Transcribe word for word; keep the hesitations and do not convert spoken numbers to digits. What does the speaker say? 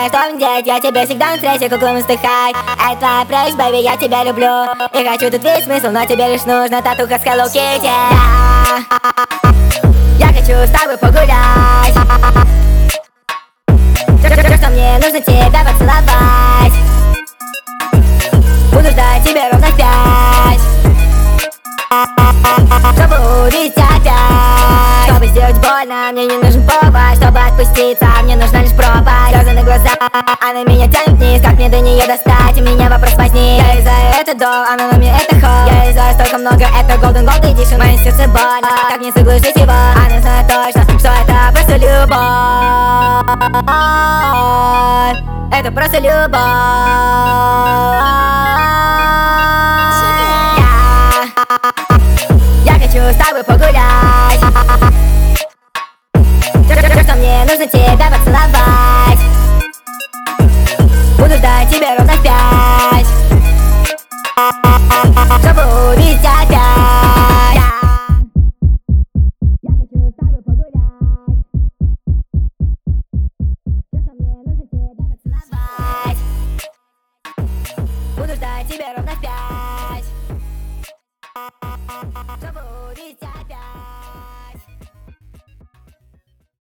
знаешь, что мне делать, я тебе всегда на встрече куклам стыхай. Это твоя прелесть, baby, я тебя люблю. И хочу тут весь смысл, но тебе лишь нужна татуха с Hello Kitty. Я хочу с тобой погулять. Все, что мне нужно, тебя поцеловать. Буду ждать тебя ровно в пять, чтобы увидеть опять. Чтобы сделать больно, мне не нужен повод. Чтобы отпуститься, мне нужна лишь пропасть. Слезы на глаза, она меня тянет вниз. Как мне до нее достать, у меня вопрос возник. Я из-за это до, она на мне это ход. Я из-за столько много, это golden gold edition. Мое сердце больно, как мне заглушить его? Она знает точно, что это просто любовь. Это просто любовь. Я хочу с тобой погулять. Все, что мне нужно, тебя поцеловать. Буду ждать тебя ровно в пять, чтобы увидеть опять. Я хочу с тобой погулять. Все, что мне нужно, тебя поцеловать. Буду ждать тебя ровно в пять, чтобы увидеть опять.